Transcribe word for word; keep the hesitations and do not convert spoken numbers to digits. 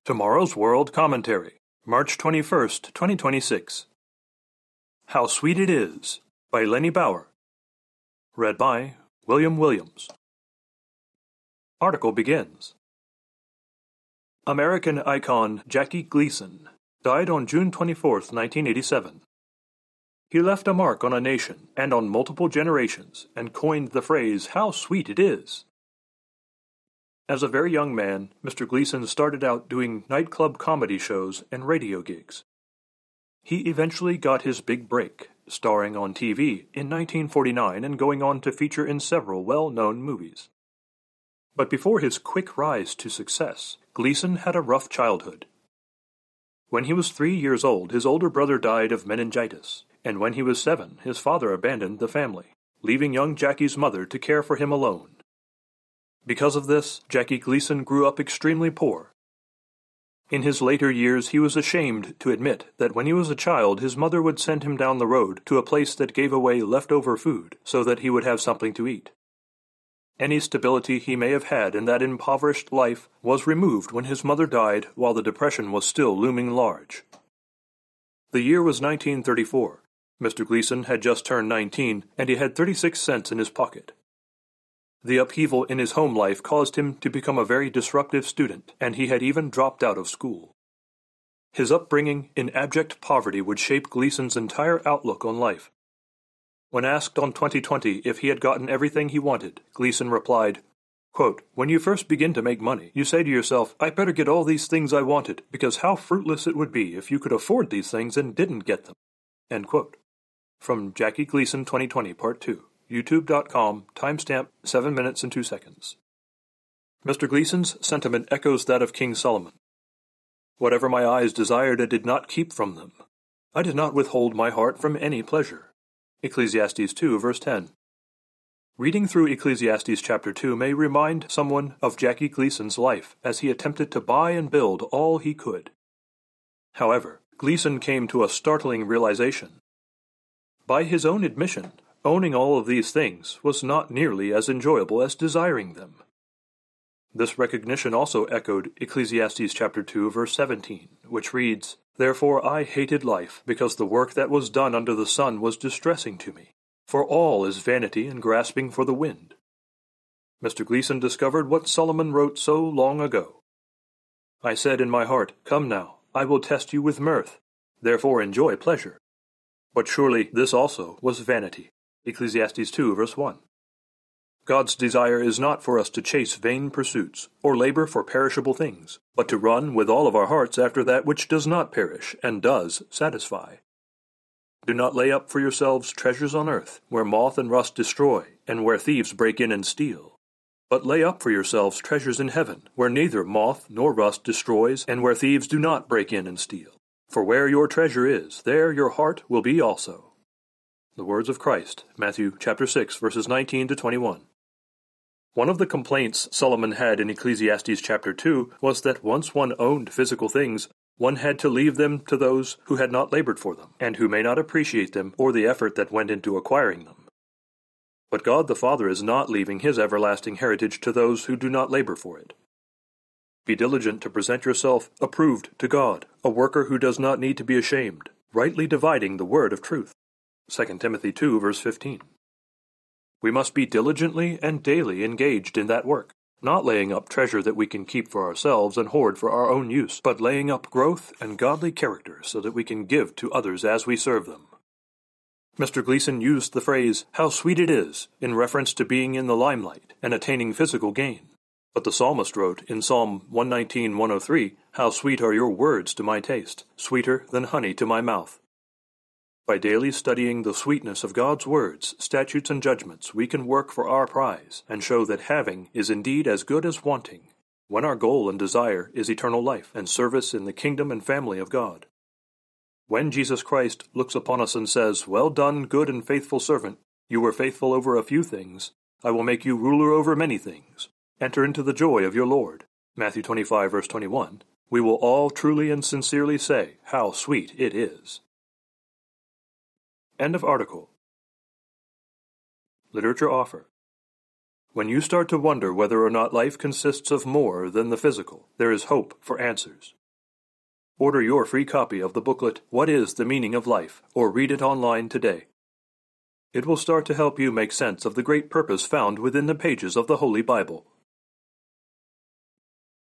Tomorrow's World Commentary, March twenty-first, twenty twenty-six. How Sweet It Is, by Lenny Bauer. Read by William Williams. Article begins. American icon Jackie Gleason died on June twenty-fourth, nineteen eighty-seven. He left a mark on a nation and on multiple generations and coined the phrase, "How sweet it is." As a very young man, Mister Gleason started out doing nightclub comedy shows and radio gigs. He eventually got his big break, starring on T V in nineteen forty-nine and going on to feature in several well-known movies. But before his quick rise to success, Gleason had a rough childhood. When he was three years old, his older brother died of meningitis, and when he was seven, his father abandoned the family, leaving young Jackie's mother to care for him alone. Because of this, Jackie Gleason grew up extremely poor. In his later years, he was ashamed to admit that when he was a child, his mother would send him down the road to a place that gave away leftover food so that he would have something to eat. Any stability he may have had in that impoverished life was removed when his mother died while the Depression was still looming large. The year was nineteen thirty-four. Mister Gleason had just turned nineteen, and he had thirty-six cents in his pocket. The upheaval in his home life caused him to become a very disruptive student, and he had even dropped out of school. His upbringing in abject poverty would shape Gleason's entire outlook on life. When asked on twenty twenty if he had gotten everything he wanted, Gleason replied, quote, "When you first begin to make money, you say to yourself, I better get all these things I wanted, because how fruitless it would be if you could afford these things and didn't get them." End quote. From Jackie Gleason twenty twenty, Part two. YouTube dot com, timestamp seven minutes and two seconds. Mister Gleason's sentiment echoes that of King Solomon. Whatever my eyes desired I did not keep from them. I did not withhold my heart from any pleasure. Ecclesiastes two, verse ten. Reading through Ecclesiastes chapter two may remind someone of Jackie Gleason's life as he attempted to buy and build all he could. However, Gleason came to a startling realization. By his own admission, owning all of these things was not nearly as enjoyable as desiring them. This recognition also echoed Ecclesiastes chapter two, verse seventeen, which reads, "Therefore I hated life, because the work that was done under the sun was distressing to me. For all is vanity and grasping for the wind." Mister Gleason discovered what Solomon wrote so long ago. "I said in my heart, Come now, I will test you with mirth. Therefore enjoy pleasure. But surely this also was vanity." Ecclesiastes two, verse one. God's desire is not for us to chase vain pursuits, or labor for perishable things, but to run with all of our hearts after that which does not perish, and does satisfy. Do not lay up for yourselves treasures on earth, where moth and rust destroy, and where thieves break in and steal. But lay up for yourselves treasures in heaven, where neither moth nor rust destroys, and where thieves do not break in and steal. For where your treasure is, there your heart will be also. The words of Christ, Matthew chapter six, verses nineteen to twenty-one. One of the complaints Solomon had in Ecclesiastes chapter two was that once one owned physical things, one had to leave them to those who had not labored for them, and who may not appreciate them or the effort that went into acquiring them. But God the Father is not leaving his everlasting heritage to those who do not labor for it. Be diligent to present yourself approved to God, a worker who does not need to be ashamed, rightly dividing the word of truth. Second Timothy two, verse fifteen. We must be diligently and daily engaged in that work, not laying up treasure that we can keep for ourselves and hoard for our own use, but laying up growth and godly character so that we can give to others as we serve them. Mister Gleason used the phrase, "How sweet it is," in reference to being in the limelight and attaining physical gain. But the psalmist wrote in Psalm one nineteen, one oh three, "How sweet are your words to my taste, sweeter than honey to my mouth." By daily studying the sweetness of God's words, statutes, and judgments, we can work for our prize and show that having is indeed as good as wanting, when our goal and desire is eternal life and service in the kingdom and family of God. When Jesus Christ looks upon us and says, "Well done, good and faithful servant, you were faithful over a few things, I will make you ruler over many things. Enter into the joy of your Lord," Matthew twenty-five, verse twenty-one, we will all truly and sincerely say, "How sweet it is." End of article. Literature offer. When you start to wonder whether or not life consists of more than the physical, there is hope for answers. Order your free copy of the booklet, What is the Meaning of Life? Or read it online today. It will start to help you make sense of the great purpose found within the pages of the Holy Bible.